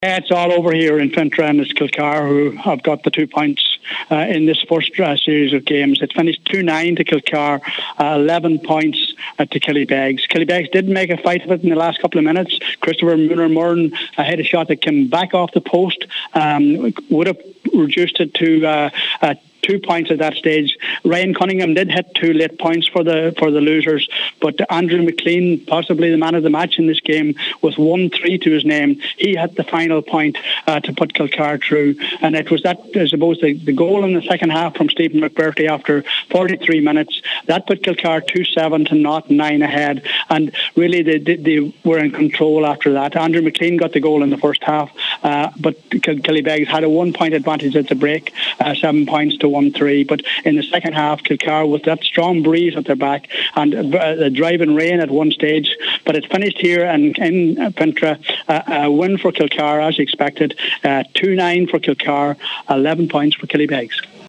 Yeah, it's all over here in Fintra, and it's Kilcar who have got the 2 points in this first series of games. It finished 2-9 to Kilcar, 11 points to Killybegs. Killybegs did make a fight of it in the last couple of minutes. Christopher Muir-Murren hit a shot that came back off the post, would have reduced it to 2 points at that stage. Ryan Cunningham did hit 2 late points for the losers, but Andrew McLean, possibly the man of the match in this game, with 1-3 to his name, he hit the final point to put Kilcar through. And it was that, I suppose, the goal in the second half from Stephen McBurty after 43 minutes, that put Kilcar 2-7 to 0-9 ahead. And really they were in control after that. Andrew McLean got the goal in the first half, but Killybegs had a 1 point advantage at the break, 7 points to 1-3. But in the second half, Kilcar, with that strong breeze at their back and the driving rain at one stage, but it finished here and in Fintra, a win for Kilcar as expected, 2-9 for Kilcar, 11 points for Killybegs.